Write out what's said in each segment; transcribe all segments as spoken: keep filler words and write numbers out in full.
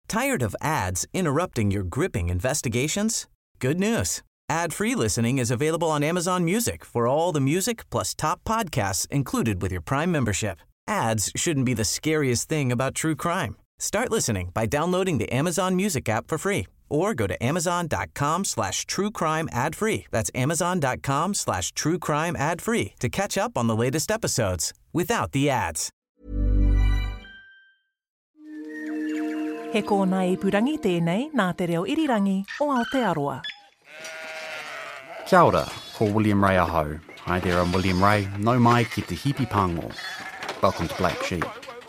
Tired of ads interrupting your gripping investigations? Good news. Ad-free listening is available on Amazon Music for all the music plus top podcasts included with your Prime membership. Ads shouldn't be the scariest thing about true crime. Start listening by downloading the Amazon Music app for free or go to amazon.com slash true crime ad free. That's amazon.com slash true crime ad free to catch up on the latest episodes without the ads. He kōna ipurangi tēnei nā te reo irirangi o Aotearoa. Kia ora, ko William Ray aho. Hi there, I'm William Ray. No mai ki te hipi pango. Welcome to Black Sheep.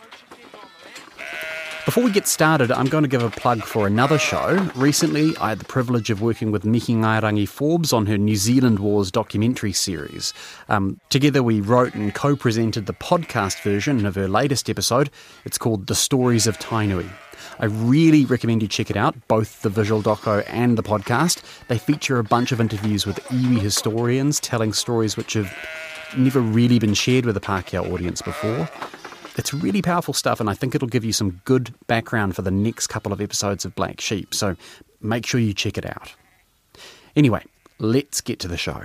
Before we get started, I'm going to give a plug for another show. Recently, I had the privilege of working with Miki Ngairangi Forbes on her New Zealand Wars documentary series. Um, together we wrote and co-presented the podcast version of her latest episode. It's called The Stories of Tainui. I really recommend you check it out, both the visual doco and the podcast. They feature a bunch of interviews with iwi historians telling stories which have never really been shared with the Pākehā audience before. It's really powerful stuff, and I think it'll give you some good background for the next couple of episodes of Black Sheep, so make sure you check it out. Anyway, let's get to the show.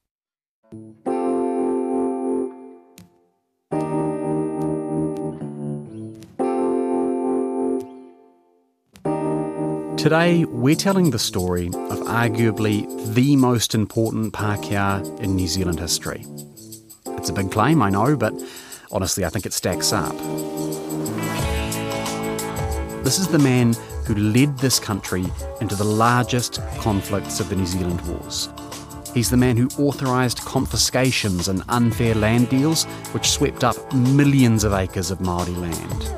Today, we're telling the story of arguably the most important Pākehā in New Zealand history. It's a big claim, I know, but honestly, I think it stacks up. This is the man who led this country into the largest conflicts of the New Zealand Wars. He's the man who authorised confiscations and unfair land deals which swept up millions of acres of Māori land.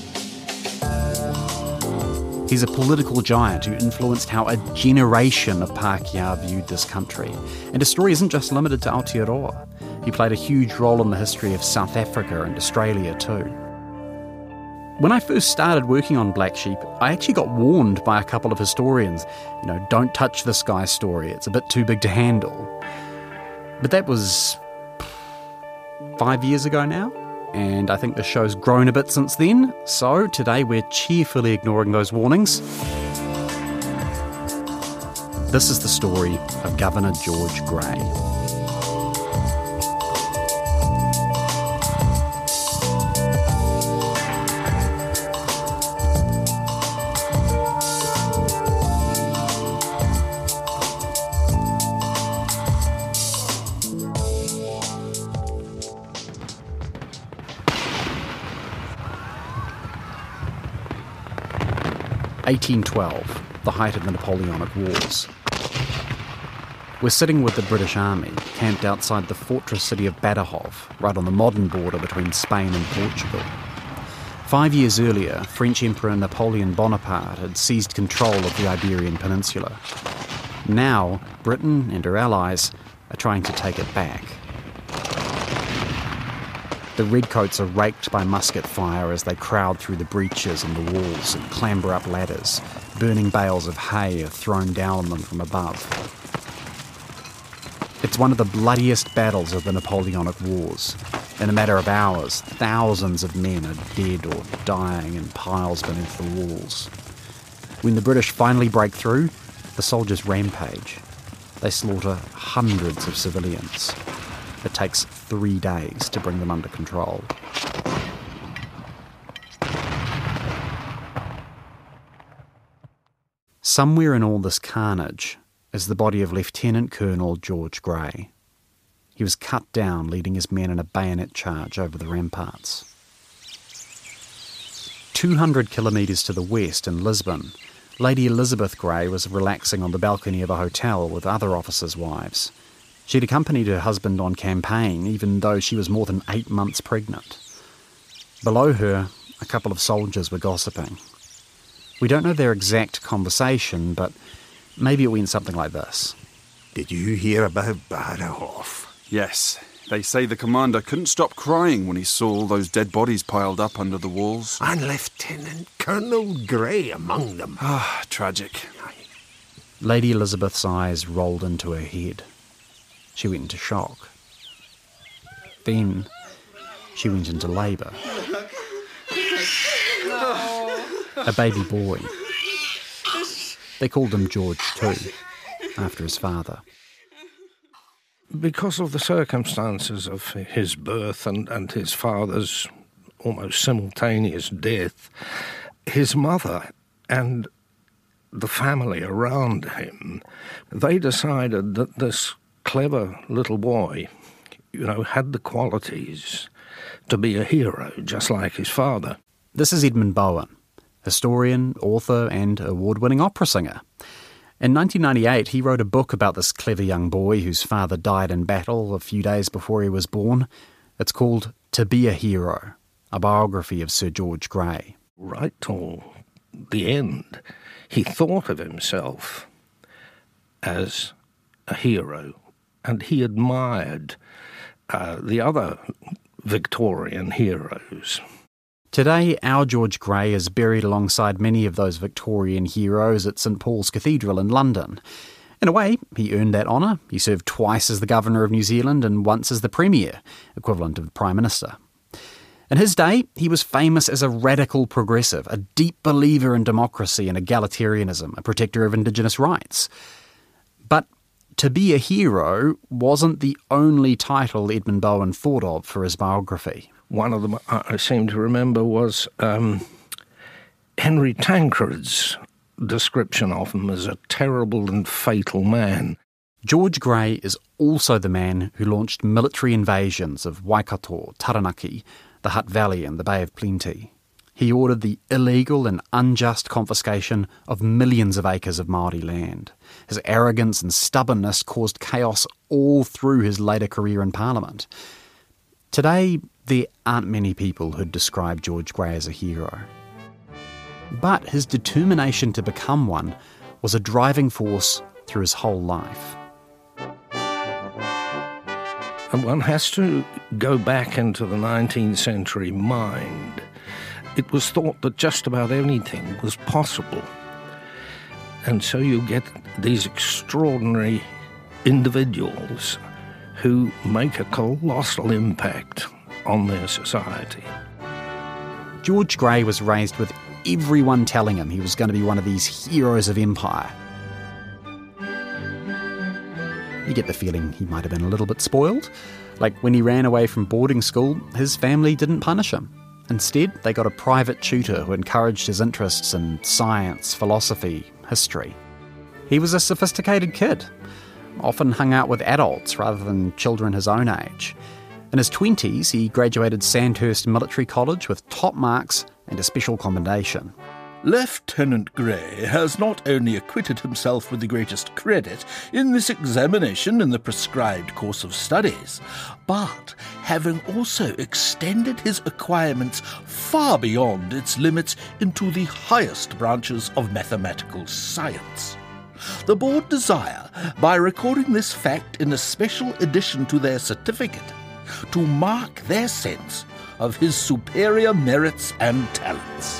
He's a political giant who influenced how a generation of Pākehā viewed this country. And his story isn't just limited to Aotearoa. He played a huge role in the history of South Africa and Australia too. When I first started working on Black Sheep, I actually got warned by a couple of historians, you know, don't touch this guy's story, it's a bit too big to handle. But that was five years ago now. And I think the show's grown a bit since then, so today we're cheerfully ignoring those warnings. This is the story of Governor George Grey. eighteen twelve, the height of the Napoleonic Wars. We're sitting with the British Army, camped outside the fortress city of Badajoz, right on the modern border between Spain and Portugal. Five years earlier, French Emperor Napoleon Bonaparte had seized control of the Iberian Peninsula. Now, Britain and her allies are trying to take it back. The redcoats are raked by musket fire as they crowd through the breaches in the walls and clamber up ladders. Burning bales of hay are thrown down on them from above. It's one of the bloodiest battles of the Napoleonic Wars. In a matter of hours, thousands of men are dead or dying in piles beneath the walls. When the British finally break through, the soldiers rampage. They slaughter hundreds of civilians. It takes three days to bring them under control. Somewhere in all this carnage is the body of Lieutenant Colonel George Grey. He was cut down leading his men in a bayonet charge over the ramparts. two hundred kilometres to the west in Lisbon, Lady Elizabeth Grey was relaxing on the balcony of a hotel with other officers' wives. She'd accompanied her husband on campaign, even though she was more than eight months pregnant. Below her, a couple of soldiers were gossiping. We don't know their exact conversation, but maybe it went something like this. Did you hear about Badajoz? Yes. They say the commander couldn't stop crying when he saw all those dead bodies piled up under the walls. And Lieutenant Colonel Grey among them. Ah, tragic. Lady Elizabeth's eyes rolled into her head. She went into shock. Then she went into labour. A baby boy, They called him George too, after his father. Because of the circumstances of his birth and, and his father's almost simultaneous death, his mother and the family around him, they decided that this clever little boy, you know, had the qualities to be a hero, just like his father. This is Edmund Bowen, historian, author and award-winning opera singer. In nineteen ninety-eight, he wrote a book about this clever young boy whose father died in battle a few days before he was born. It's called To Be a Hero, a biography of Sir George Grey. Right till the end, he thought of himself as a hero, and he admired uh, the other Victorian heroes. Today, our George Grey is buried alongside many of those Victorian heroes at St Paul's Cathedral in London. In a way, he earned that honour. He served twice as the Governor of New Zealand and once as the Premier, equivalent of the Prime Minister. In his day, he was famous as a radical progressive, a deep believer in democracy and egalitarianism, a protector of Indigenous rights. But to be a hero wasn't the only title Edmund Bowen thought of for his biography. One of them I seem to remember was um, Henry Tancred's description of him as a terrible and fatal man. George Grey is also the man who launched military invasions of Waikato, Taranaki, the Hutt Valley and the Bay of Plenty. He ordered the illegal and unjust confiscation of millions of acres of Māori land. His arrogance and stubbornness caused chaos all through his later career in Parliament. Today, there aren't many people who'd describe George Grey as a hero. But his determination to become one was a driving force through his whole life. And one has to go back into the nineteenth century mind. It was thought that just about anything was possible. And so you get these extraordinary individuals who make a colossal impact on their society. George Grey was raised with everyone telling him he was going to be one of these heroes of empire. You get the feeling he might have been a little bit spoiled. Like when he ran away from boarding school, his family didn't punish him. Instead, they got a private tutor who encouraged his interests in science, philosophy, history. He was a sophisticated kid, often hung out with adults rather than children his own age. In his twenties, he graduated Sandhurst Military College with top marks and a special commendation. Lieutenant Grey has not only acquitted himself with the greatest credit in this examination in the prescribed course of studies, but having also extended his acquirements far beyond its limits into the highest branches of mathematical science. The board desire, by recording this fact in a special addition to their certificate, to mark their sense of his superior merits and talents.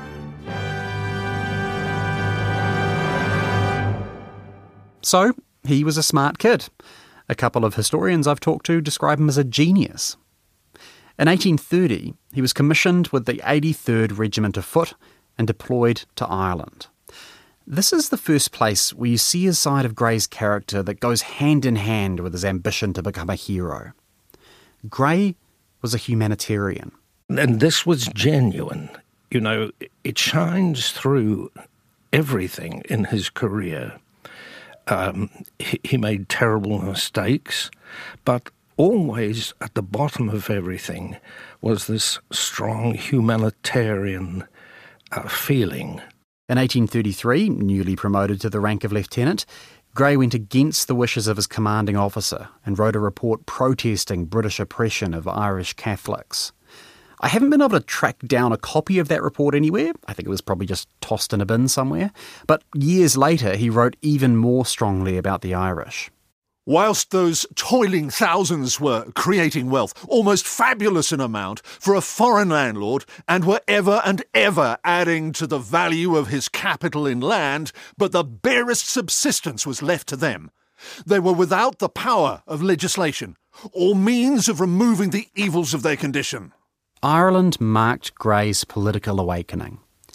So, he was a smart kid. A couple of historians I've talked to describe him as a genius. In eighteen thirty, he was commissioned with the eighty-third Regiment of Foot and deployed to Ireland. This is the first place where you see a side of Grey's character that goes hand in hand with his ambition to become a hero. Grey was a humanitarian. And this was genuine. You know, it shines through everything in his career. Um, he, he made terrible mistakes, but always at the bottom of everything was this strong humanitarian uh, feeling. In eighteen thirty-three, newly promoted to the rank of lieutenant, Grey went against the wishes of his commanding officer and wrote a report protesting British oppression of Irish Catholics. I haven't been able to track down a copy of that report anywhere. I think it was probably just tossed in a bin somewhere. But years later, he wrote even more strongly about the Irish. Whilst those toiling thousands were creating wealth, almost fabulous in amount, for a foreign landlord, and were ever and ever adding to the value of his capital in land, but the barest subsistence was left to them. They were without the power of legislation, or means of removing the evils of their condition. Ireland marked Grey's political awakening.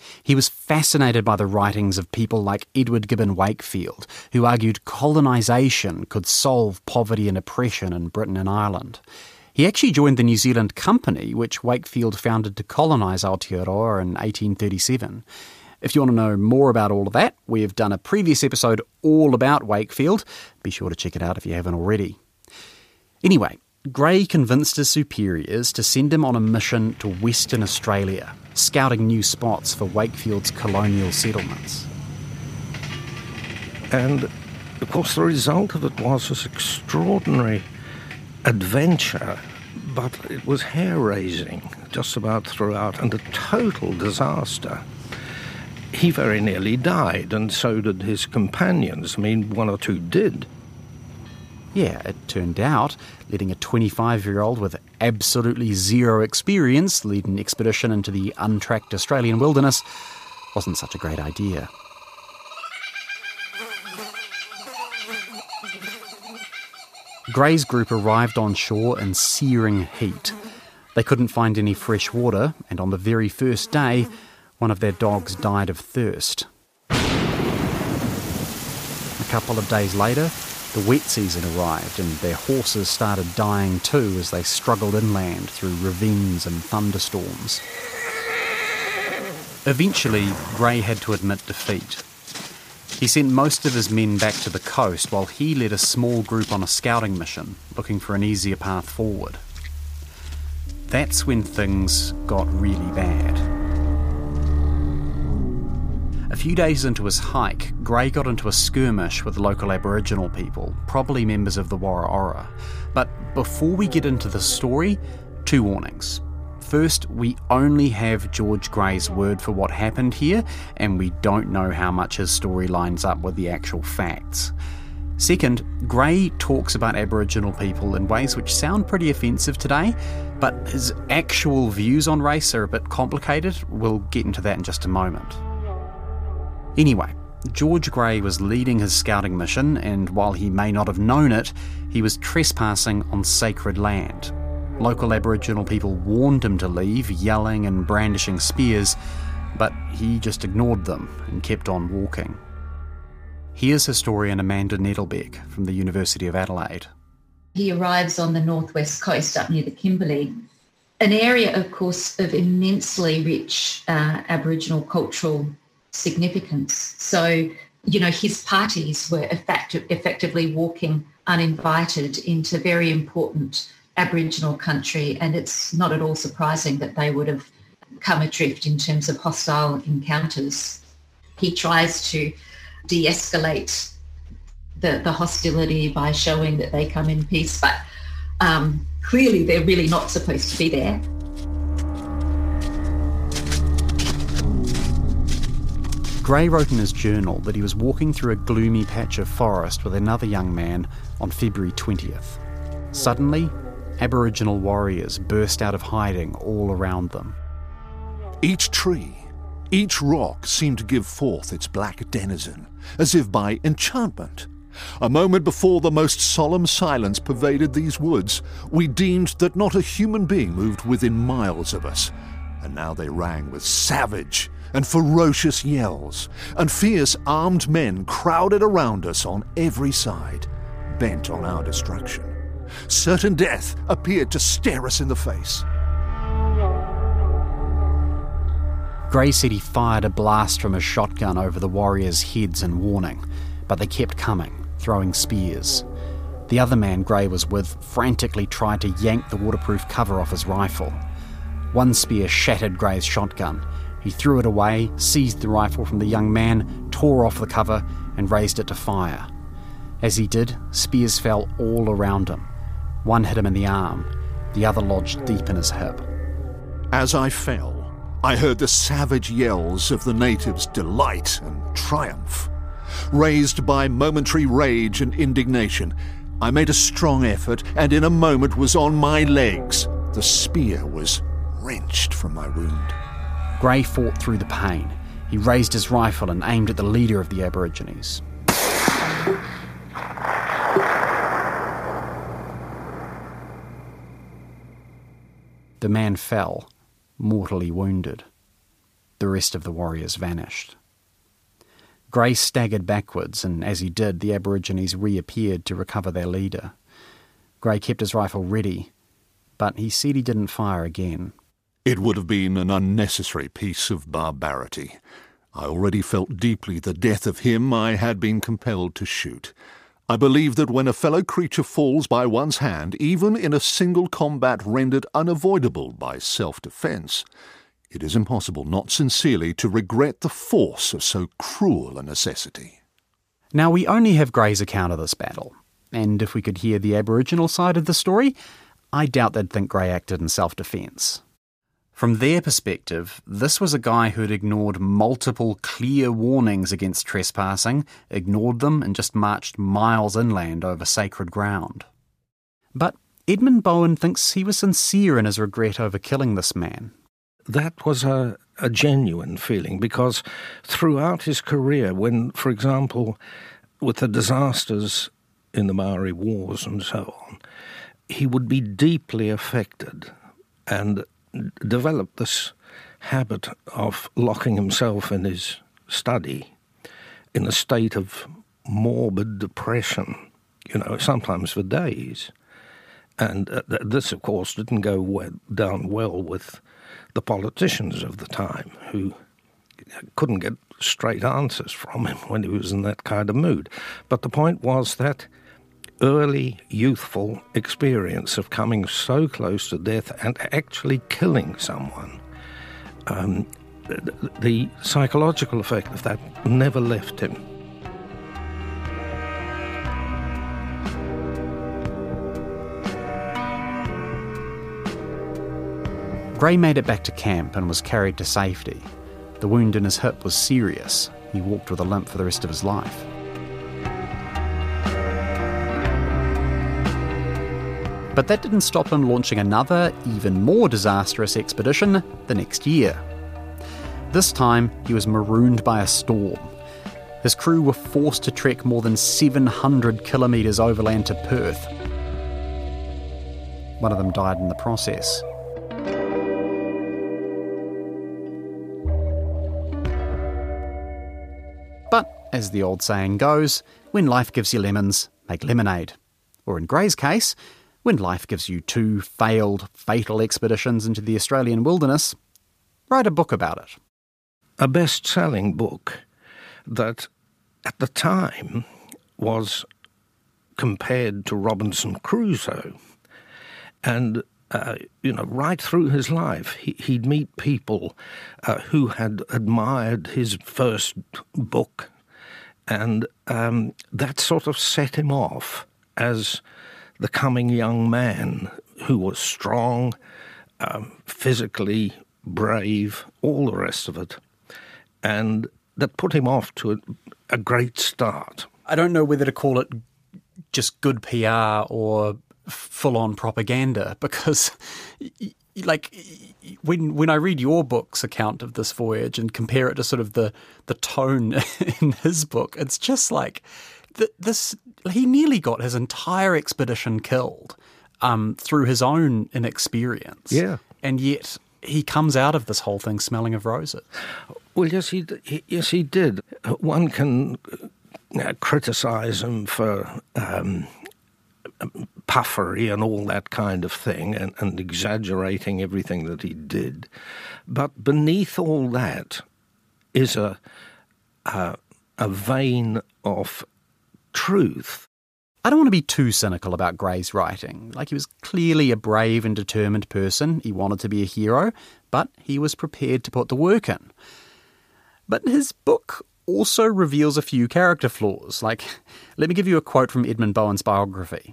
He was fascinated by the writings of people like Edward Gibbon Wakefield, who argued colonisation could solve poverty and oppression in Britain and Ireland. He actually joined the New Zealand Company, which Wakefield founded to colonise Aotearoa in eighteen thirty-seven. If you want to know more about all of that, we've done a previous episode all about Wakefield. Be sure to check it out if you haven't already. Anyway, Gray convinced his superiors to send him on a mission to Western Australia, scouting new spots for Wakefield's colonial settlements. And, of course, the result of it was this extraordinary adventure, but it was hair-raising just about throughout and a total disaster. He very nearly died, and so did his companions. I mean, one or two did. Yeah, it turned out letting a twenty-five-year-old with absolutely zero experience lead an expedition into the untracked Australian wilderness wasn't such a great idea. Gray's group arrived on shore in searing heat. They couldn't find any fresh water, and on the very first day, one of their dogs died of thirst. A couple of days later, the wet season arrived and their horses started dying too as they struggled inland through ravines and thunderstorms. Eventually, Gray had to admit defeat. He sent most of his men back to the coast while he led a small group on a scouting mission, looking for an easier path forward. That's when things got really bad. A few days into his hike, Gray got into a skirmish with local Aboriginal people, probably members of the Wara Ora. But before we get into the story, two warnings. First, we only have George Gray's word for what happened here, and we don't know how much his story lines up with the actual facts. Second, Gray talks about Aboriginal people in ways which sound pretty offensive today, but his actual views on race are a bit complicated. We'll get into that in just a moment. Anyway, George Gray was leading his scouting mission, and while he may not have known it, he was trespassing on sacred land. Local Aboriginal people warned him to leave, yelling and brandishing spears, but he just ignored them and kept on walking. Here's historian Amanda Nettlebeck from the University of Adelaide. He arrives on the northwest coast up near the Kimberley, an area, of course, of immensely rich uh, Aboriginal cultural significance. So, you know, his parties were effect- effectively walking uninvited into very important Aboriginal country, and it's not at all surprising that they would have come adrift in terms of hostile encounters. He tries to de-escalate the, the hostility by showing that they come in peace, but um, clearly they're really not supposed to be there. Gray wrote in his journal that he was walking through a gloomy patch of forest with another young man on February twentieth. Suddenly, Aboriginal warriors burst out of hiding all around them. Each tree, each rock seemed to give forth its black denizen, as if by enchantment. A moment before the most solemn silence pervaded these woods, we deemed that not a human being moved within miles of us, and now they rang with savage and ferocious yells, and fierce armed men crowded around us on every side, bent on our destruction. Certain death appeared to stare us in the face. Gray said he fired a blast from his shotgun over the warriors' heads in warning, but they kept coming, throwing spears. The other man Gray was with frantically tried to yank the waterproof cover off his rifle. One spear shattered Gray's shotgun. He threw it away, seized the rifle from the young man, tore off the cover, and raised it to fire. As he did, spears fell all around him. One hit him in the arm, the other lodged deep in his hip. As I fell, I heard the savage yells of the natives' delight and triumph. Raised by momentary rage and indignation, I made a strong effort and in a moment was on my legs. The spear was wrenched from my wound. Gray fought through the pain. He raised his rifle and aimed at the leader of the Aborigines. The man fell, mortally wounded. the rest of the warriors vanished. Gray staggered backwards, and as he did, the Aborigines reappeared to recover their leader. Gray kept his rifle ready, but he said he didn't fire again. It would have been an unnecessary piece of barbarity. I already felt deeply the death of him I had been compelled to shoot. I believe that when a fellow creature falls by one's hand, even in a single combat rendered unavoidable by self-defence, it is impossible not sincerely to regret the force of so cruel a necessity. Now, we only have Gray's account of this battle, and if we could hear the Aboriginal side of the story, I doubt they'd think Gray acted in self-defence. From their perspective, this was a guy who'd ignored multiple clear warnings against trespassing, ignored them, and just marched miles inland over sacred ground. But Edmund Bowen thinks he was sincere in his regret over killing this man. That was a, a genuine feeling, because throughout his career, when, for example, with the disasters in the Maori Wars and so on, he would be deeply affected and developed this habit of locking himself in his study in a state of morbid depression, you know, sometimes for days. And uh, this, of course, didn't go well, down well with the politicians of the time, who couldn't get straight answers from him when he was in that kind of mood. But the point was that early youthful experience of coming so close to death and actually killing someone, um, the, the psychological effect of that never left him. Gray made it back to camp and was carried to safety. The wound in his hip was serious. He walked with a limp for the rest of his life. But that didn't stop him launching another, even more disastrous expedition the next year. This time, he was marooned by a storm. His crew were forced to trek more than seven hundred kilometres overland to Perth. One of them died in the process. But, as the old saying goes, when life gives you lemons, make lemonade. Or in Gray's case, when life gives you two failed, fatal expeditions into the Australian wilderness, write a book about it. A best-selling book that, at the time, was compared to Robinson Crusoe. And, uh, you know, right through his life, he, he'd meet people uh, who had admired his first book. And um, that sort of set him off as the coming young man who was strong, um, physically brave, all the rest of it. And that put him off to a, a great start. I don't know whether to call it just good P R or full-on propaganda, because, like, when when I read your book's account of this voyage and compare it to sort of the, the tone in his book, it's just like, th- this he nearly got his entire expedition killed um, through his own inexperience. Yeah. And yet he comes out of this whole thing smelling of roses. Well, yes, he, he yes he did. One can uh, criticise him for um, puffery and all that kind of thing, and, and exaggerating everything that he did. But beneath all that is a a, a vein of truth. I don't want to be too cynical about Gray's writing. Like, he was clearly a brave and determined person. He wanted to be a hero, but he was prepared to put the work in. But his book also reveals a few character flaws. Like, let me give you a quote from Edmund Bowen's biography.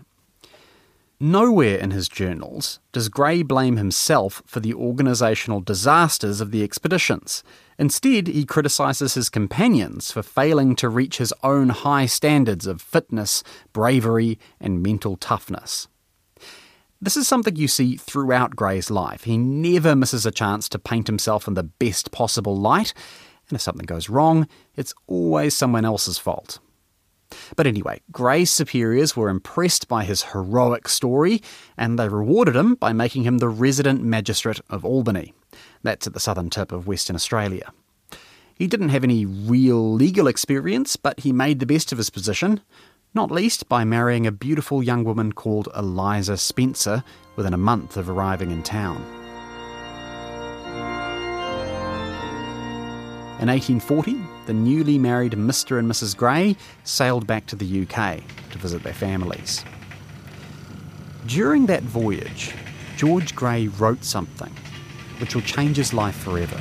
Nowhere in his journals does Gray blame himself for the organisational disasters of the expeditions. Instead, he criticises his companions for failing to reach his own high standards of fitness, bravery, and mental toughness. This is something you see throughout Gray's life. He never misses a chance to paint himself in the best possible light, and if something goes wrong, it's always someone else's fault. But anyway, Gray's superiors were impressed by his heroic story, and they rewarded him by making him the resident magistrate of Albany. That's at the southern tip of Western Australia. He didn't have any real legal experience, but he made the best of his position, not least by marrying a beautiful young woman called Eliza Spencer within a month of arriving in town. In eighteen forty, the newly married Mister and Missus Gray sailed back to the U K to visit their families. During that voyage, George Gray wrote something which will change his life forever.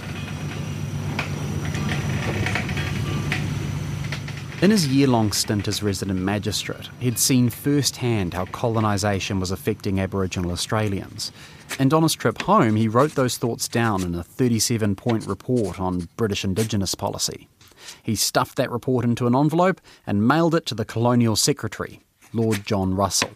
In his year-long stint as resident magistrate, he'd seen firsthand how colonisation was affecting Aboriginal Australians. And on his trip home, he wrote those thoughts down in a thirty-seven point report on British Indigenous policy. He stuffed that report into an envelope and mailed it to the Colonial Secretary, Lord John Russell.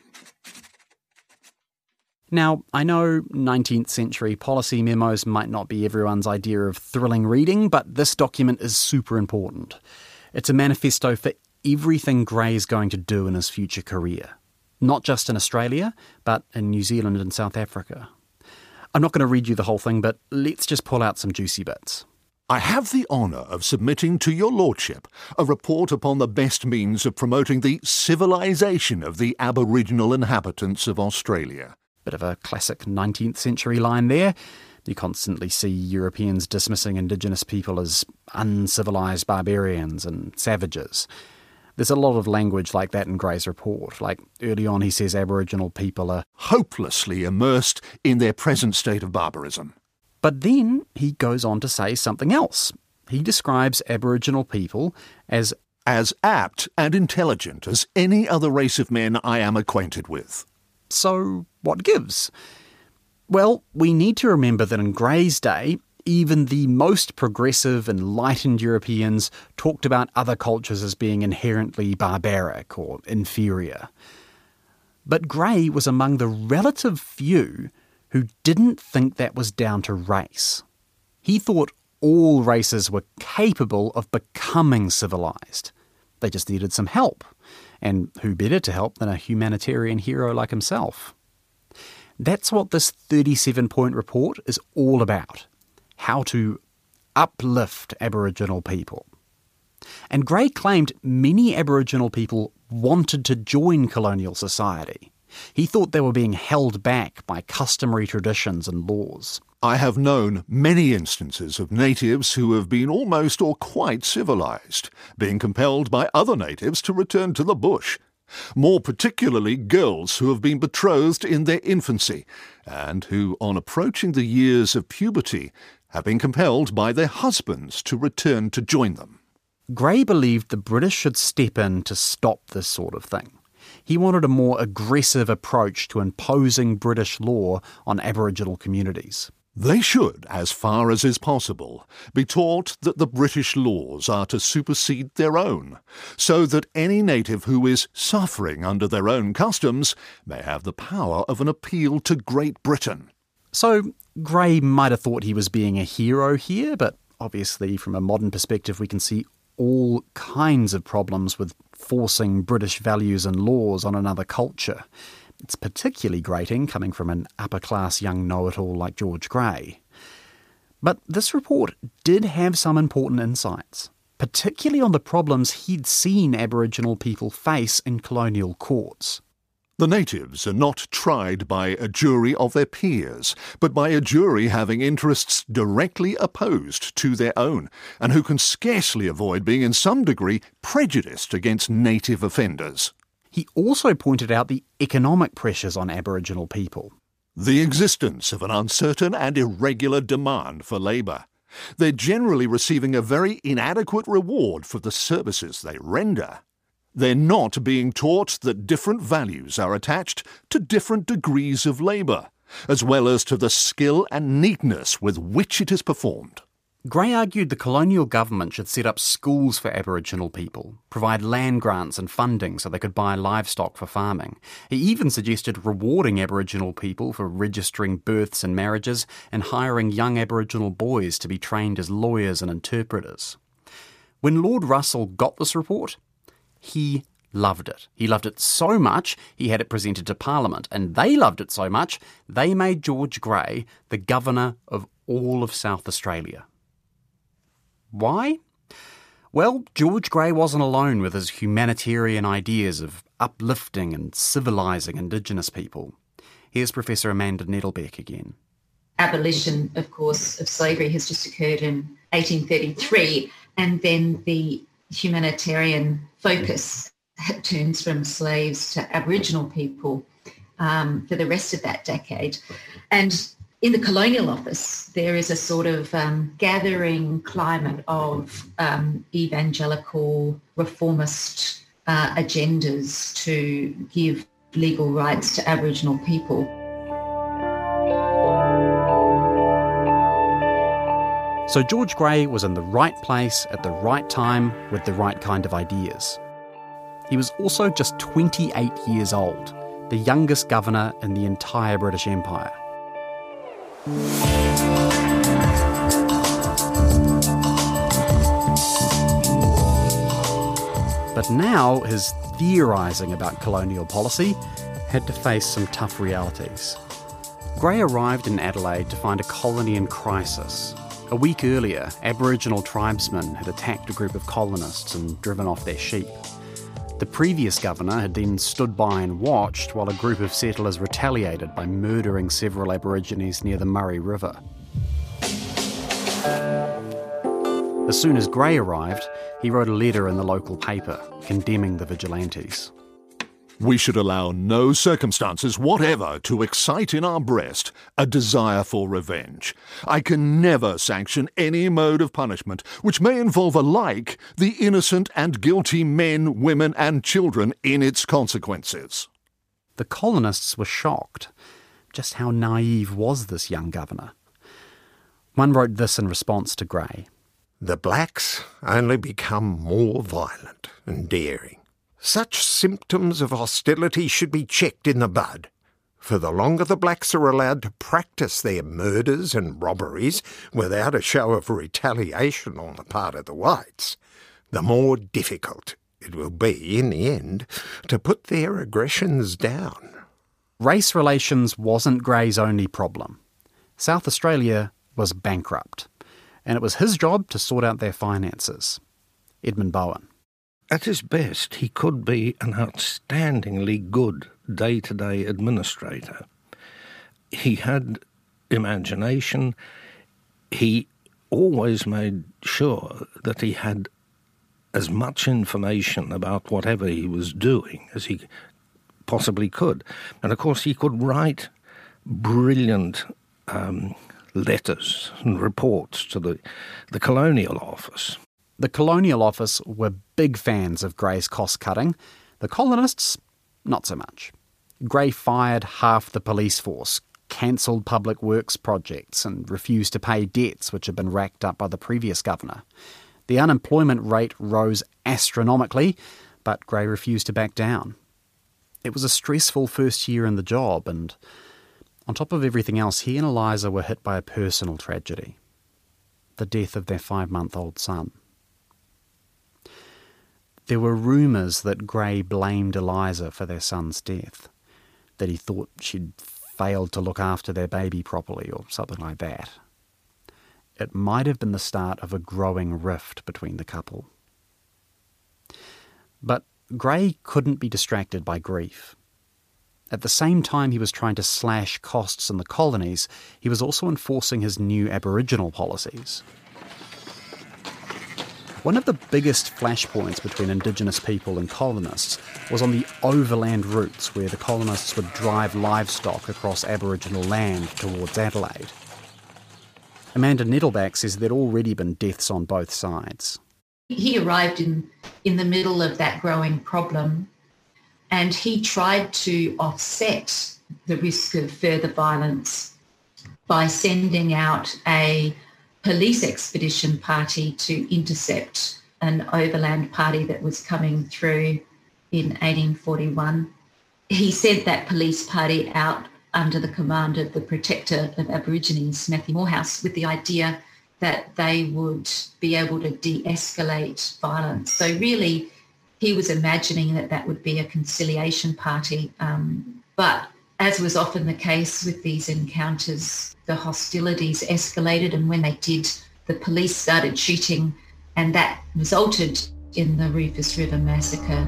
Now, I know nineteenth century policy memos might not be everyone's idea of thrilling reading, but this document is super important. It's a manifesto for everything Gray is going to do in his future career. Not just in Australia, but in New Zealand and South Africa. I'm not going to read you the whole thing, but let's just pull out some juicy bits. I have the honour of submitting to your lordship a report upon the best means of promoting the civilisation of the Aboriginal inhabitants of Australia. Bit of a classic nineteenth century line there. You constantly see Europeans dismissing Indigenous people as uncivilised barbarians and savages. There's a lot of language like that in Gray's report. Like, early on he says Aboriginal people are hopelessly immersed in their present state of barbarism. But then he goes on to say something else. He describes Aboriginal people as as apt and intelligent as any other race of men I am acquainted with. So what gives? Well, we need to remember that in Gray's day, even the most progressive, enlightened Europeans talked about other cultures as being inherently barbaric or inferior. But Gray was among the relative few who didn't think that was down to race. He thought all races were capable of becoming civilised. They just needed some help. And who better to help than a humanitarian hero like himself? That's what this thirty-seven point report is all about. How to uplift Aboriginal people. And Gray claimed many Aboriginal people wanted to join colonial society. He thought they were being held back by customary traditions and laws. I have known many instances of natives who have been almost or quite civilised, being compelled by other natives to return to the bush. More particularly girls who have been betrothed in their infancy, and who, on approaching the years of puberty, have been compelled by their husbands to return to join them. Gray believed the British should step in to stop this sort of thing. He wanted a more aggressive approach to imposing British law on Aboriginal communities. They should, as far as is possible, be taught that the British laws are to supersede their own, so that any native who is suffering under their own customs may have the power of an appeal to Great Britain. So Gray might have thought he was being a hero here, but obviously from a modern perspective we can see all kinds of problems with forcing British values and laws on another culture. It's particularly grating coming from an upper-class young know-it-all like George Gray. But this report did have some important insights, particularly on the problems he'd seen Aboriginal people face in colonial courts. The natives are not tried by a jury of their peers, but by a jury having interests directly opposed to their own, and who can scarcely avoid being in some degree prejudiced against native offenders. He also pointed out the economic pressures on Aboriginal people. The existence of an uncertain and irregular demand for labour. They're generally receiving a very inadequate reward for the services they render. They're not being taught that different values are attached to different degrees of labour, as well as to the skill and neatness with which it is performed. Gray argued the colonial government should set up schools for Aboriginal people, provide land grants and funding so they could buy livestock for farming. He even suggested rewarding Aboriginal people for registering births and marriages and hiring young Aboriginal boys to be trained as lawyers and interpreters. When Lord Russell got this report, he loved it. He loved it so much he had it presented to Parliament, and they loved it so much they made George Gray the governor of all of South Australia. Why? Well, George Grey wasn't alone with his humanitarian ideas of uplifting and civilising Indigenous people. Here's Professor Amanda Nettlebeck again. Abolition, of course, of slavery has just occurred in eighteen thirty-three, and then the humanitarian focus turns from slaves to Aboriginal people um, for the rest of that decade. And in the Colonial Office, there is a sort of um, gathering climate of um, evangelical reformist uh, agendas to give legal rights to Aboriginal people. So George Grey was in the right place at the right time with the right kind of ideas. He was also just twenty-eight years old, the youngest governor in the entire British Empire. But now his theorising about colonial policy had to face some tough realities. Grey arrived in Adelaide to find a colony in crisis. A week earlier, Aboriginal tribesmen had attacked a group of colonists and driven off their sheep. The previous governor had then stood by and watched while a group of settlers retaliated by murdering several Aborigines near the Murray River. As soon as Grey arrived, he wrote a letter in the local paper condemning the vigilantes. We should allow no circumstances whatever to excite in our breast a desire for revenge. I can never sanction any mode of punishment which may involve alike the innocent and guilty men, women and children in its consequences. The colonists were shocked. Just how naive was this young governor? One wrote this in response to Grey. The blacks only become more violent and daring. Such symptoms of hostility should be checked in the bud, for the longer the blacks are allowed to practice their murders and robberies without a show of retaliation on the part of the whites, the more difficult it will be, in the end, to put their aggressions down. Race relations wasn't Grey's only problem. South Australia was bankrupt, and it was his job to sort out their finances. Edmund Bowen. At his best, he could be an outstandingly good day-to-day administrator. He had imagination. He always made sure that he had as much information about whatever he was doing as he possibly could. And, of course, he could write brilliant um, letters and reports to the, the Colonial Office. The Colonial Office were big fans of Grey's cost-cutting. The colonists, not so much. Grey fired half the police force, cancelled public works projects and refused to pay debts which had been racked up by the previous governor. The unemployment rate rose astronomically, but Grey refused to back down. It was a stressful first year in the job, and on top of everything else, he and Eliza were hit by a personal tragedy. The death of their five-month-old son. There were rumours that Grey blamed Eliza for their son's death, that he thought she'd failed to look after their baby properly or something like that. It might have been the start of a growing rift between the couple. But Grey couldn't be distracted by grief. At the same time he was trying to slash costs in the colonies, he was also enforcing his new Aboriginal policies. One of the biggest flashpoints between Indigenous people and colonists was on the overland routes where the colonists would drive livestock across Aboriginal land towards Adelaide. Amanda Nettlebeck says there'd already been deaths on both sides. He arrived in, in the middle of that growing problem, and he tried to offset the risk of further violence by sending out a police expedition party to intercept an overland party that was coming through in eighteen forty-one. He sent that police party out under the command of the Protector of Aborigines, Matthew Morehouse, with the idea that they would be able to de-escalate violence. So really, he was imagining that that would be a conciliation party. Um, but as was often the case with these encounters, the hostilities escalated, and when they did, the police started shooting, and that resulted in the Rufus River Massacre.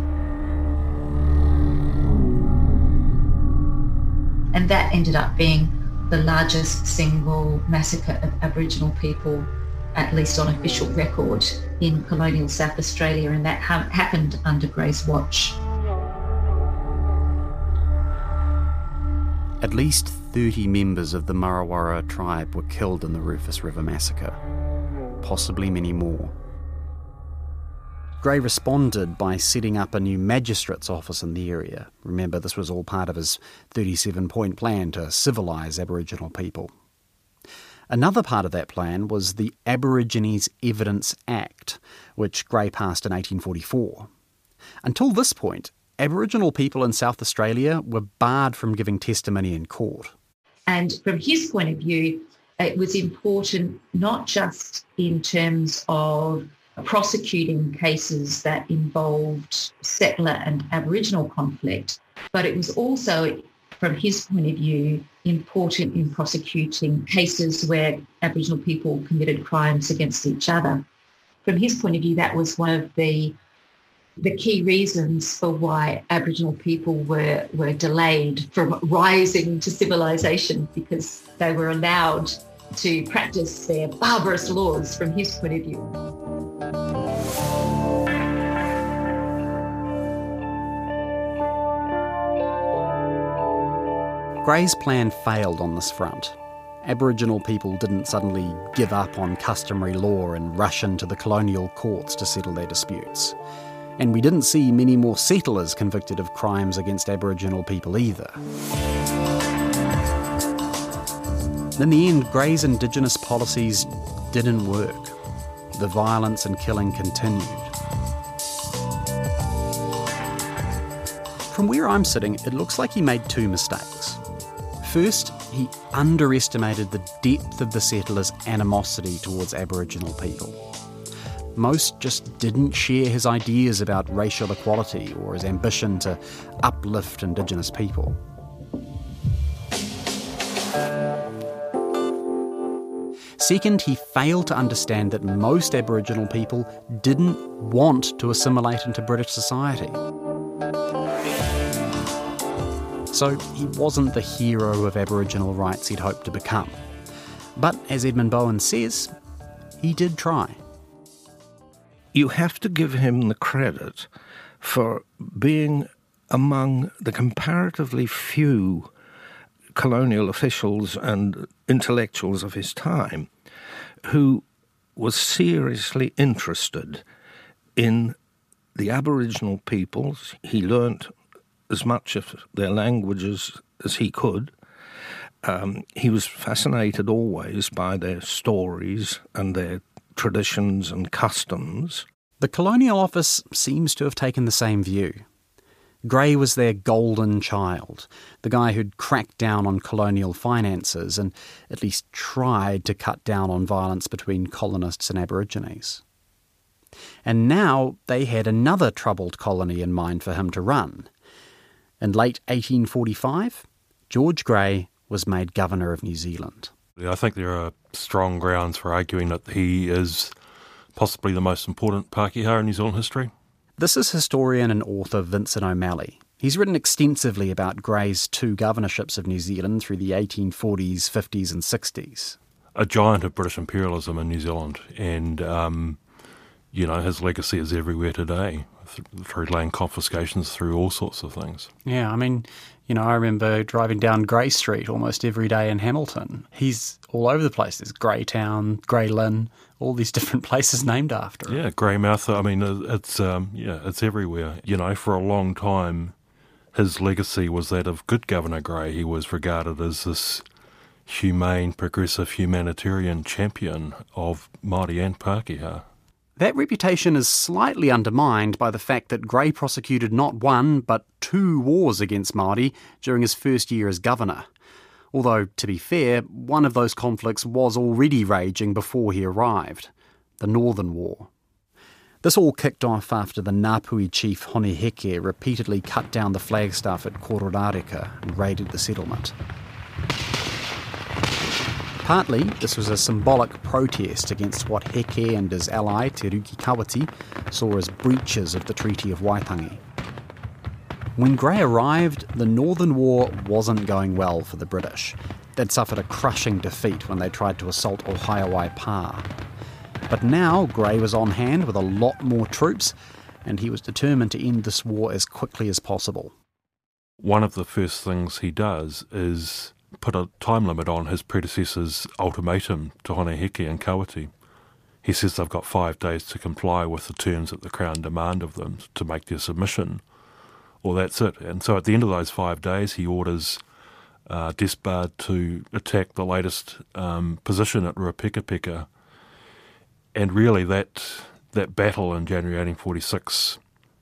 And that ended up being the largest single massacre of Aboriginal people, at least on official record, in colonial South Australia, and that ha- happened under Grey's watch. At least thirty members of the Marawarra tribe were killed in the Rufus River Massacre, possibly many more. Grey responded by setting up a new magistrate's office in the area. Remember, this was all part of his thirty-seven point plan to civilise Aboriginal people. Another part of that plan was the Aborigines Evidence Act, which Grey passed in eighteen forty-four. Until this point, Aboriginal people in South Australia were barred from giving testimony in court. And from his point of view, it was important not just in terms of prosecuting cases that involved settler and Aboriginal conflict, but it was also, from his point of view, important in prosecuting cases where Aboriginal people committed crimes against each other. From his point of view, that was one of the the key reasons for why Aboriginal people were, were delayed from rising to civilisation, because they were allowed to practice their barbarous laws from his point of view. Grey's plan failed on this front. Aboriginal people didn't suddenly give up on customary law and rush into the colonial courts to settle their disputes. And we didn't see many more settlers convicted of crimes against Aboriginal people either. In the end, Grey's Indigenous policies didn't work. The violence and killing continued. From where I'm sitting, it looks like he made two mistakes. First, he underestimated the depth of the settlers' animosity towards Aboriginal people. Most just didn't share his ideas about racial equality or his ambition to uplift Indigenous people. Second, he failed to understand that most Aboriginal people didn't want to assimilate into British society. So he wasn't the hero of Aboriginal rights he'd hoped to become. But as Edmund Bowen says, he did try. You have to give him the credit for being among the comparatively few colonial officials and intellectuals of his time who was seriously interested in the Aboriginal peoples. He learnt as much of their languages as he could. Um, he was fascinated always by their stories and their traditions and customs. The Colonial Office seems to have taken the same view. Grey was their golden child, the guy who'd cracked down on colonial finances and at least tried to cut down on violence between colonists and Aborigines. And now they had another troubled colony in mind for him to run. In late eighteen forty-five, George Grey was made Governor of New Zealand. I think there are strong grounds for arguing that he is possibly the most important Pākehā in New Zealand history. This is historian and author Vincent O'Malley. He's written extensively about Grey's two governorships of New Zealand through the eighteen forties, fifties and sixties. A giant of British imperialism in New Zealand, and, um, you know, his legacy is everywhere today, through land confiscations, through all sorts of things. Yeah, I mean, you know, I remember driving down Grey Street almost every day in Hamilton. He's all over the place. There's Greytown, Grey Lynn, all these different places named after him. Yeah, Greymouth, I mean, it's um, yeah, it's everywhere. You know, for a long time, his legacy was that of good Governor Grey. He was regarded as this humane, progressive, humanitarian champion of Māori and Pākehā. That reputation is slightly undermined by the fact that Grey prosecuted not one, but two wars against Māori during his first year as governor. Although, to be fair, one of those conflicts was already raging before he arrived, the Northern War. This all kicked off after the Ngāpuhi chief Hone Heke repeatedly cut down the flagstaff at Kororareka and raided the settlement. Partly, this was a symbolic protest against what Heke and his ally Te Ruki Kawati saw as breaches of the Treaty of Waitangi. When Grey arrived, the Northern War wasn't going well for the British. They'd suffered a crushing defeat when they tried to assault Ohiawai Pa. But now Grey was on hand with a lot more troops, and he was determined to end this war as quickly as possible. One of the first things he does is put a time limit on his predecessor's ultimatum to Hone Heke and Kawati. He says they've got five days to comply with the terms that the Crown demand of them to make their submission, or that's it. And so at the end of those five days, he orders uh, Despard to attack the latest um, position at Ruapekapeka. And really that that battle in January eighteen forty-six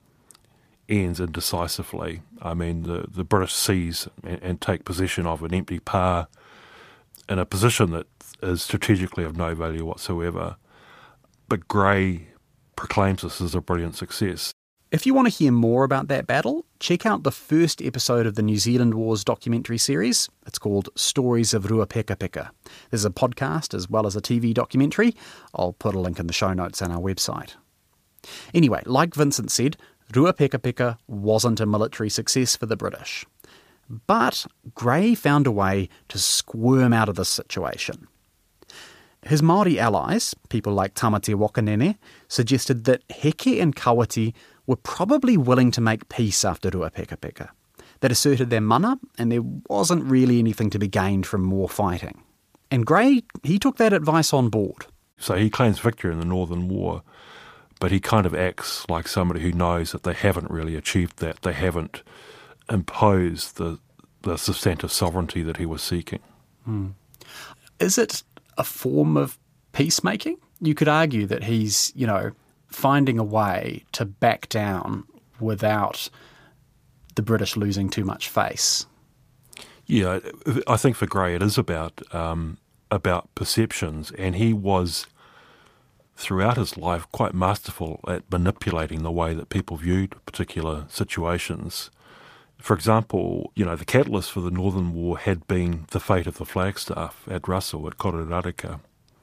ends indecisively. I mean, the, the British seize and, and take possession of an empty pa in a position that is strategically of no value whatsoever. But Grey proclaims this as a brilliant success. If you want to hear more about that battle, check out the first episode of the New Zealand Wars documentary series. It's called Stories of Ruapekapeka. There's a podcast as well as a T V documentary. I'll put a link in the show notes on our website. Anyway, like Vincent said, Ruapekapeka wasn't a military success for the British. But Grey found a way to squirm out of this situation. His Māori allies, people like Tamate Wakanene, suggested that Heke and Kawati were probably willing to make peace after Ruapekapeka. They'd asserted their mana, and there wasn't really anything to be gained from more fighting. And Grey, he took that advice on board. So he claims victory in the Northern War, but he kind of acts like somebody who knows that they haven't really achieved that. They haven't imposed the, the substantive sovereignty that he was seeking. Hmm. Is it a form of peacemaking? You could argue that he's, you know, finding a way to back down without the British losing too much face. Yeah, I think for Grey it is about um, about perceptions, and he was throughout his life quite masterful at manipulating the way that people viewed particular situations. For example, you know, the catalyst for the Northern War had been the fate of the flagstaff at Russell, at Kororareka.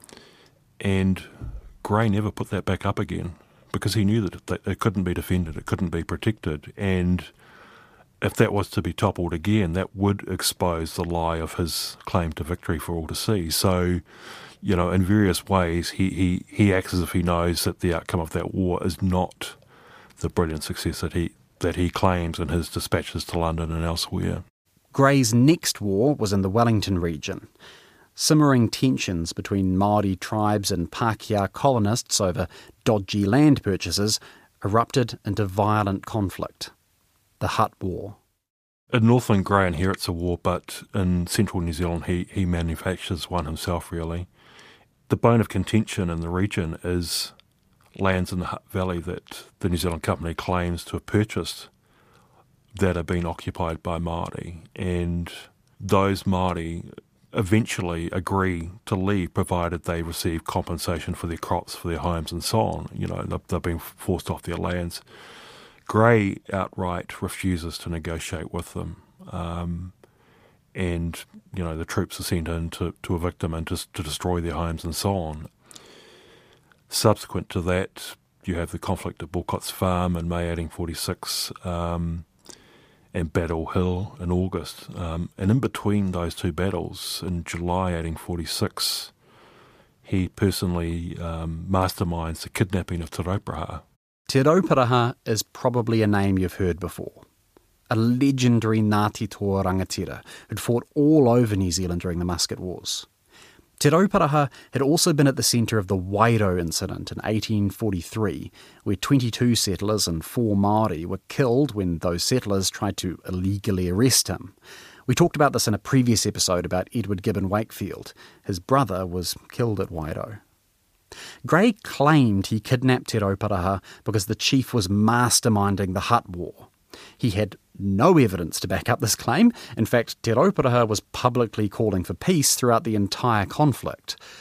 And Grey never put that back up again because he knew that it couldn't be defended, it couldn't be protected. And if that was to be toppled again, that would expose the lie of his claim to victory for all to see. So, you know, in various ways, he, he, he acts as if he knows that the outcome of that war is not the brilliant success that he that he claims in his dispatches to London and elsewhere. Grey's next war was in the Wellington region. Simmering tensions between Māori tribes and Pākehā colonists over dodgy land purchases erupted into violent conflict. The Hutt War. In Northland, Grey inherits a war, but in central New Zealand he, he manufactures one himself, really. The bone of contention in the region is lands in the Hutt Valley that the New Zealand Company claims to have purchased that are being occupied by Māori, and those Māori eventually agree to leave provided they receive compensation for their crops, for their homes and so on. You know, they're, they're being forced off their lands. Grey outright refuses to negotiate with them, um, and you know the troops are sent in to, to evict them and to, to destroy their homes and so on. Subsequent to that, you have the conflict at Bulcott's Farm in May eighteen forty-six um, and Battle Hill in August. Um, and in between those two battles, in July eighteen forty-six, he personally um, masterminds the kidnapping of Te Rauparaha. Te Rauparaha is probably a name you've heard before. A legendary Ngāti Toa rangatira who'd fought all over New Zealand during the Musket Wars. Te Rauparaha had also been at the centre of the Wairau incident in eighteen forty-three, where twenty-two settlers and four Māori were killed when those settlers tried to illegally arrest him. We talked about this in a previous episode about Edward Gibbon Wakefield. His brother was killed at Wairau. Grey claimed he kidnapped Te Rauparaha because the chief was masterminding the Hutt War. He had no evidence to back up this claim. In fact, Te Rauparaha was publicly calling for peace throughout the entire conflict.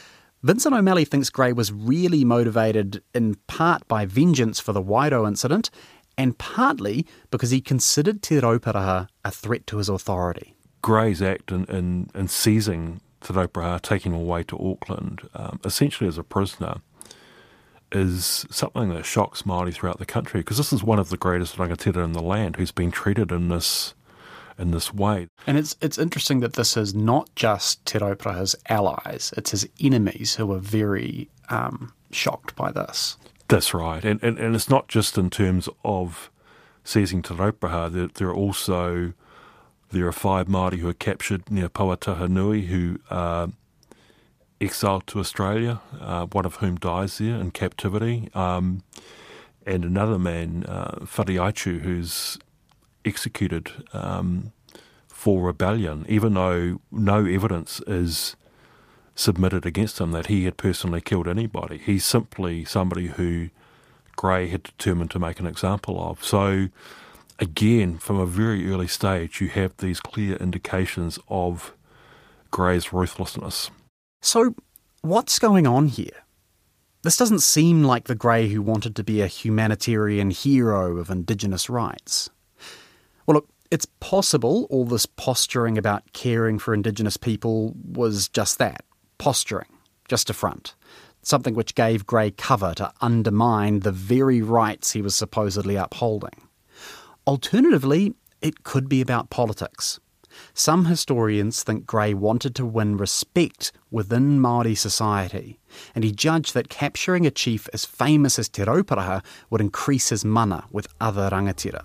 Vincent O'Malley thinks Gray was really motivated in part by vengeance for the Waido incident and partly because he considered Te Rauparaha a threat to his authority. Gray's act in, in, in seizing Te Rauparaha, taking him away to Auckland, um, essentially as a prisoner, is something that shocks Māori throughout the country, because this is one of the greatest rangatira in the land who's been treated in this in this way. And it's it's interesting that this is not just Te Rauparaha's allies, it's his enemies who are very um, shocked by this. That's right. And, and and it's not just in terms of seizing Te Rauparaha. There, there are also, there are five Māori who are captured near Pauataha Nui who are exiled to Australia, uh, one of whom dies there in captivity, um, and another man, uh, Whariaichu, who's executed um, for rebellion, even though no evidence is submitted against him that he had personally killed anybody. He's simply somebody who Gray had determined to make an example of. So, again, from a very early stage, you have these clear indications of Gray's ruthlessness. So, what's going on here? This doesn't seem like the Gray who wanted to be a humanitarian hero of Indigenous rights. Well, look, it's possible all this posturing about caring for Indigenous people was just that, posturing, just a front, something which gave Gray cover to undermine the very rights he was supposedly upholding. Alternatively, it could be about politics. Some historians think Gray wanted to win respect within Māori society, and he judged that capturing a chief as famous as Te Rauparaha would increase his mana with other rangatira.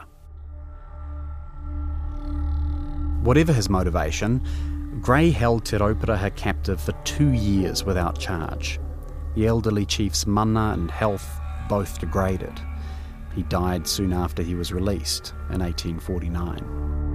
Whatever his motivation, Gray held Te Rauparaha captive for two years without charge. The elderly chief's mana and health both degraded. He died soon after he was released in eighteen forty-nine.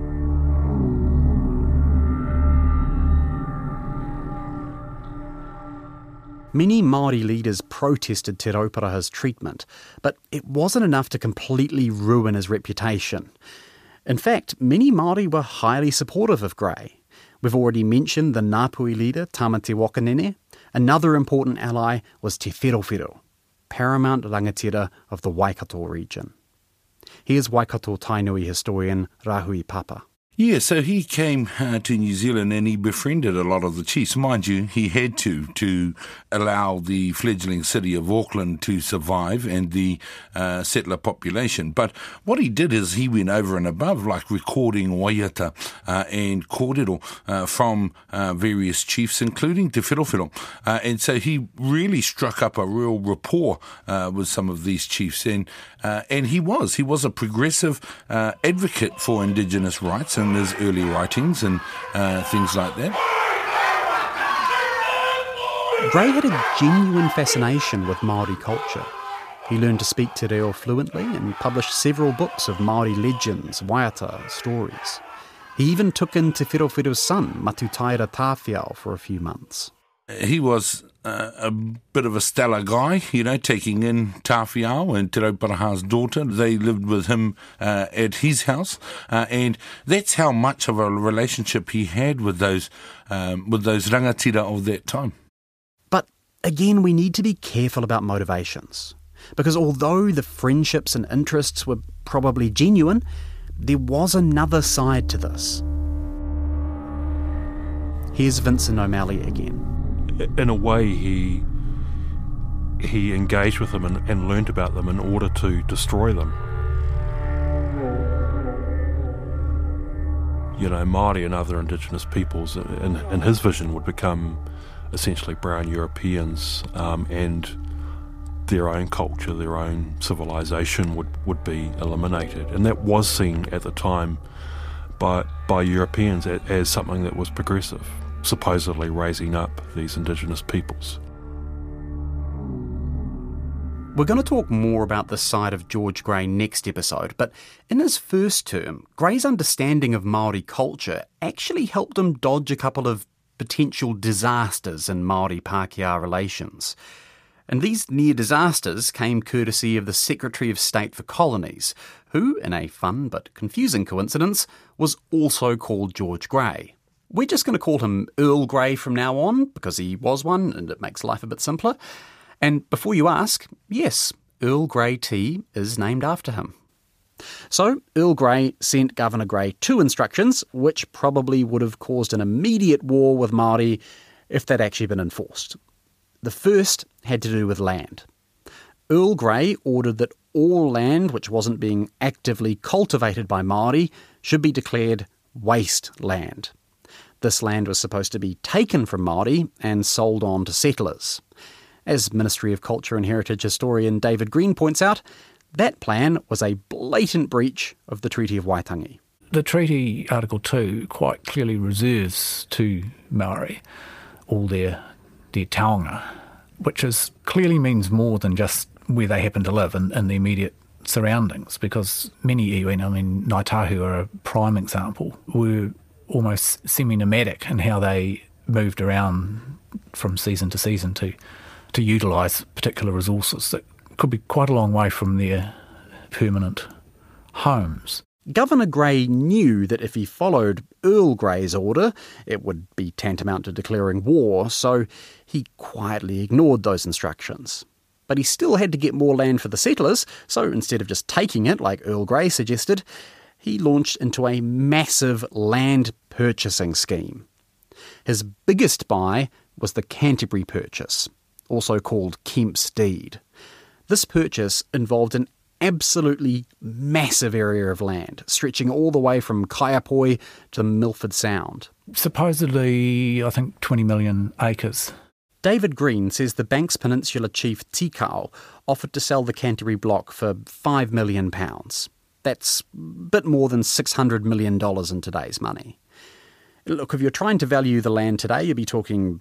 Many Māori leaders protested Te Rauparaha's treatment, but it wasn't enough to completely ruin his reputation. In fact, many Māori were highly supportive of Gray. We've already mentioned the Ngāpuhi leader, Tamati Wakanene. Another important ally was Te Whirowhiro, paramount rangatira of the Waikato region. Here's Waikato Tainui historian Rahui Papa. Yeah, so he came uh, to New Zealand and he befriended a lot of the chiefs. Mind you, he had to, to allow the fledgling city of Auckland to survive and the uh, settler population. But what he did is he went over and above, like recording waiata uh, and kōrero uh, from uh, various chiefs, including Te Whirowhiro. Uh, and so he really struck up a real rapport uh, with some of these chiefs. And, uh, and he was. He was a progressive uh, advocate for Indigenous rights and in his early writings and uh, things like that. Gray had a genuine fascination with Māori culture. He learned to speak te reo fluently and published several books of Māori legends, waiata, stories. He even took in Te Whirowhiro's son, Matutaira Tāwhiao, for a few months. He was uh, a bit of a stellar guy, you know, taking in Tāwhiao and Te Rauparaha's daughter. They lived with him uh, at his house, uh, and that's how much of a relationship he had with those um, with those rangatira of that time. But again, we need to be careful about motivations, because although the friendships and interests were probably genuine, there was another side to this. Here's Vincent O'Malley again. In a way, he he engaged with them and, and learnt about them in order to destroy them. You know, Māori and other Indigenous peoples, in, in his vision, would become essentially brown Europeans, um, and their own culture, their own civilization would, would be eliminated. And that was seen at the time by, by Europeans as, as something that was progressive, supposedly raising up these Indigenous peoples. We're going to talk more about this side of George Gray next episode, but in his first term, Gray's understanding of Māori culture actually helped him dodge a couple of potential disasters in Māori-Pākehā relations. And these near disasters came courtesy of the Secretary of State for Colonies, who, in a fun but confusing coincidence, was also called George Gray. We're just going to call him Earl Grey from now on, because he was one and it makes life a bit simpler. And before you ask, yes, Earl Grey tea is named after him. So Earl Grey sent Governor Grey two instructions, which probably would have caused an immediate war with Māori if they'd actually been enforced. The first had to do with land. Earl Grey ordered that all land which wasn't being actively cultivated by Māori should be declared waste land. This land was supposed to be taken from Māori and sold on to settlers. As Ministry of Culture and Heritage historian David Green points out, that plan was a blatant breach of the Treaty of Waitangi. The treaty, Article two, quite clearly reserves to Māori all their, their taonga, which is clearly means more than just where they happen to live in, in the immediate surroundings, because many iwi, I mean, Ngāi Tahu are a prime example, were almost semi-nomadic in how they moved around from season to season to, to utilise particular resources that could be quite a long way from their permanent homes. Governor Grey knew that if he followed Earl Grey's order, it would be tantamount to declaring war, so he quietly ignored those instructions. But he still had to get more land for the settlers, so instead of just taking it, like Earl Grey suggested, he launched into a massive land purchasing scheme. His biggest buy was the Canterbury Purchase, also called Kemp's Deed. This purchase involved an absolutely massive area of land, stretching all the way from Kaiapoi to Milford Sound. Supposedly, I think, twenty million acres. David Green says the Banks Peninsula chief Tikau offered to sell the Canterbury block for five million pounds. That's a bit more than six hundred million dollars in today's money. Look, if you're trying to value the land today, you'd be talking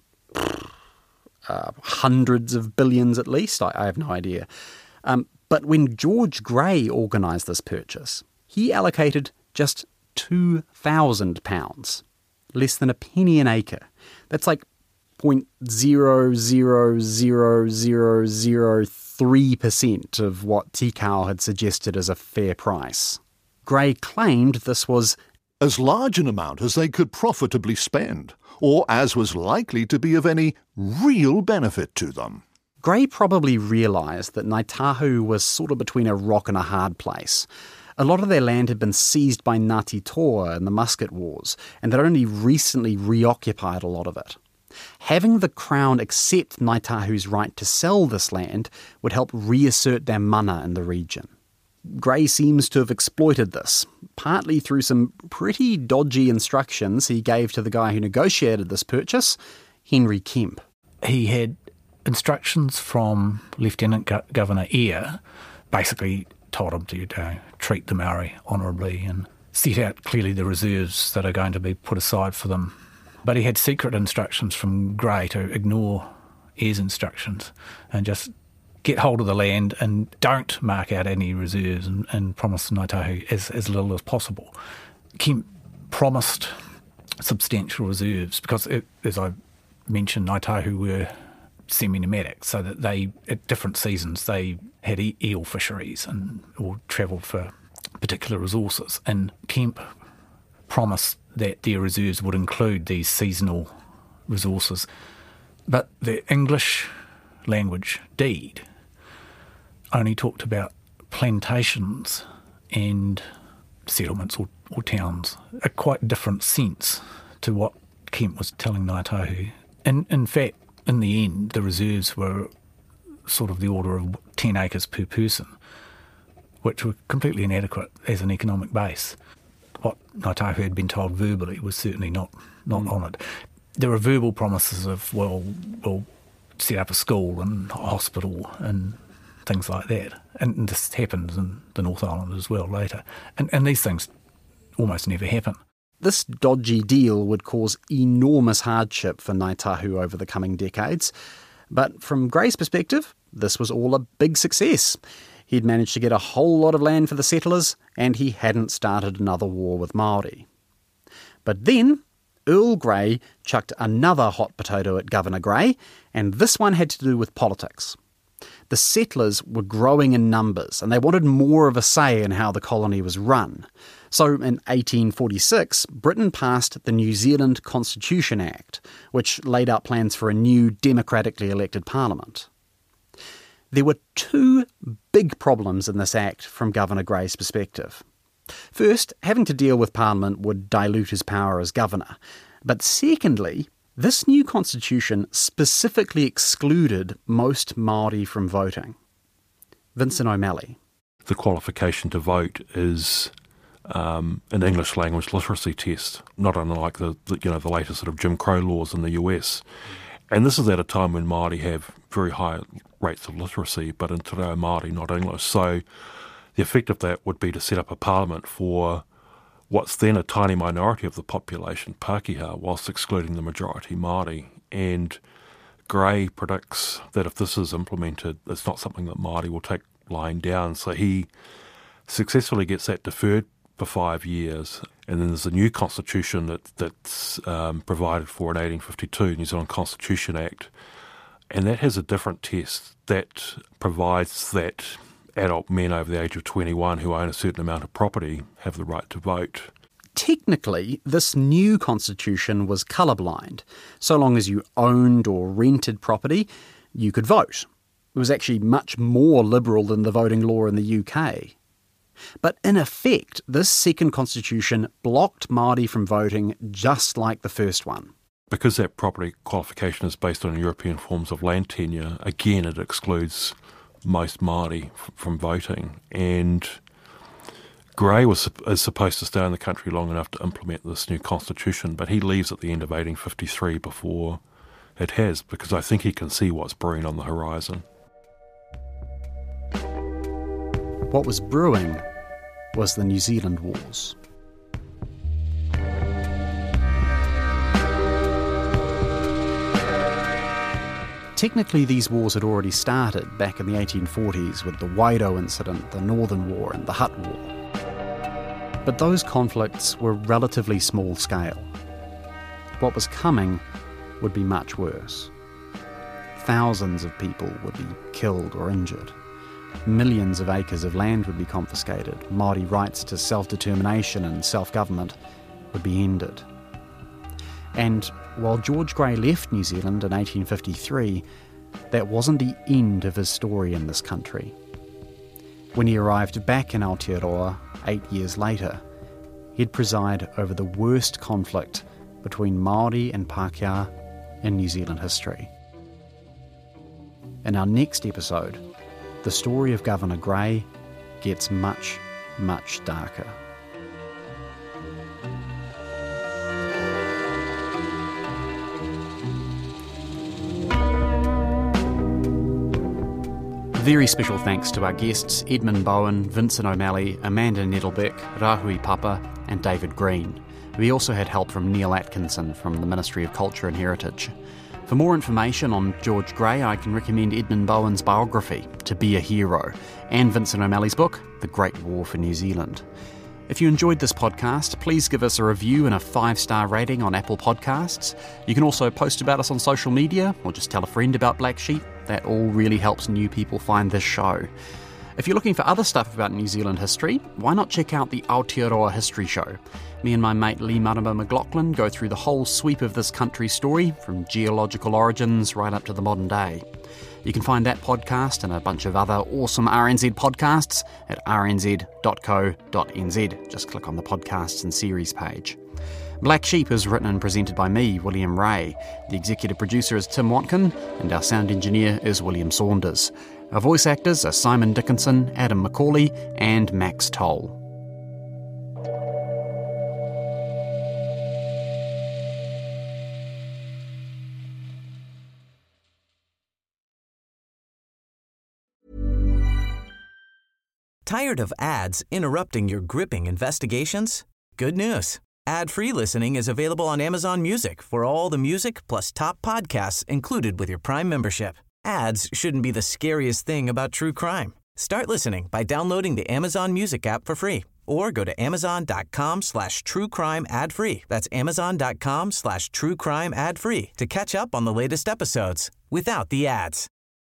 uh, hundreds of billions at least. I, I have no idea. Um, But when George Grey organised this purchase, he allocated just two thousand pounds, less than a penny an acre. That's like zero point zero zero zero zero zero three percent of what Tikau had suggested as a fair price. Grey claimed this was as large an amount as they could profitably spend, or as was likely to be of any real benefit to them. Grey probably realised that Ngāi Tahu was sort of between a rock and a hard place. A lot of their land had been seized by Ngāti Toa in the Musket Wars, and they'd only recently reoccupied a lot of it. Having the Crown accept Ngāi Tahu's right to sell this land would help reassert their mana in the region. Grey seems to have exploited this, partly through some pretty dodgy instructions he gave to the guy who negotiated this purchase, Henry Kemp. He had instructions from Lieutenant Go- Governor Eyre, basically told him to uh, treat the Maori honourably and set out clearly the reserves that are going to be put aside for them. But he had secret instructions from Grey to ignore Eyre's instructions and just get hold of the land and don't mark out any reserves and, and promise Ngāi Tahu as, as little as possible. Kemp promised substantial reserves because, it, as I mentioned, Ngāi Tahu were semi-nomadic, so that they, at different seasons, they had e- eel fisheries and or travelled for particular resources. And Kemp promised that their reserves would include these seasonal resources. But the English language deed only talked about plantations and settlements or, or towns, a quite different sense to what Kemp was telling Ngāi Tahu. And in fact, in the end, the reserves were sort of the order of ten acres per person, which were completely inadequate as an economic base. What Ngāi Tahu had been told verbally was certainly not, not mm. honoured. There were verbal promises of, well, we'll set up a school and a hospital and things like that. And this happens in the North Island as well later. And, and these things almost never happen. This dodgy deal would cause enormous hardship for Ngāi Tahu over the coming decades. But from Grey's perspective, this was all a big success. He'd managed to get a whole lot of land for the settlers, and he hadn't started another war with Māori. But then Earl Grey chucked another hot potato at Governor Grey, and this one had to do with politics. The settlers were growing in numbers and they wanted more of a say in how the colony was run. So in eighteen forty-six, Britain passed the New Zealand Constitution Act, which laid out plans for a new democratically elected parliament. There were two big problems in this act from Governor Grey's perspective. First, having to deal with Parliament would dilute his power as governor. But secondly, this new constitution specifically excluded most Māori from voting. Vincent O'Malley. The qualification to vote is um, an English language literacy test, not unlike the, the you know the latest sort of Jim Crow laws in the U S. And this is at a time when Māori have very high rates of literacy, but in Te Reo Māori, not English. So the effect of that would be to set up a parliament for what's then a tiny minority of the population, Pākehā, whilst excluding the majority Māori. And Grey predicts that if this is implemented, it's not something that Māori will take lying down. So he successfully gets that deferred for five years. And then there's a new constitution that, that's um, provided for in eighteen fifty-two, New Zealand Constitution Act. And that has a different test that provides that adult men over the age of twenty-one who own a certain amount of property have the right to vote. Technically, this new constitution was colourblind. So long as you owned or rented property, you could vote. It was actually much more liberal than the voting law in the U K. But in effect, this second constitution blocked Māori from voting just like the first one. Because that property qualification is based on European forms of land tenure, again it excludes most Māori f- from voting. And Grey was is supposed to stay in the country long enough to implement this new constitution, but he leaves at the end of eighteen fifty-three before it has, because I think he can see what's brewing on the horizon. What was brewing was the New Zealand Wars. Technically, these wars had already started back in the eighteen forties with the Waido Incident, the Northern War and the Hutt War. But those conflicts were relatively small scale. What was coming would be much worse. Thousands of people would be killed or injured. Millions of acres of land would be confiscated. Māori rights to self-determination and self-government would be ended. And while George Grey left New Zealand in eighteen fifty-three, that wasn't the end of his story in this country. When he arrived back in Aotearoa eight years later, he'd preside over the worst conflict between Māori and Pākehā in New Zealand history. In our next episode, the story of Governor Grey gets much, much darker. Very special thanks to our guests Edmund Bowen, Vincent O'Malley, Amanda Nettlebeck, Rahui Papa and David Green. We also had help from Neil Atkinson from the Ministry of Culture and Heritage. For more information on George Grey, I can recommend Edmund Bowen's biography, To Be a Hero, and Vincent O'Malley's book, The Great War for New Zealand. If you enjoyed this podcast, please give us a review and a five-star rating on Apple Podcasts. You can also post about us on social media or just tell a friend about Black Sheep. That all really helps new people find this show. If you're looking for other stuff about New Zealand history, why not check out the Aotearoa History Show? Me and my mate Lee Marama McLaughlin go through the whole sweep of this country's story, from geological origins right up to the modern day. You can find that podcast and a bunch of other awesome R N Z podcasts at r n z dot co dot n z. Just click on the podcasts and series page. Black Sheep is written and presented by me, William Ray. The executive producer is Tim Watkin, and our sound engineer is William Saunders. Our voice actors are Simon Dickinson, Adam McCauley, and Max Toll. Tired of ads interrupting your gripping investigations? Good news. Ad-free listening is available on Amazon Music for all the music plus top podcasts included with your Prime membership. Ads shouldn't be the scariest thing about true crime. Start listening by downloading the Amazon Music app for free or go to amazon.com slash true crime ad free. That's amazon.com slash true crime ad free to catch up on the latest episodes without the ads.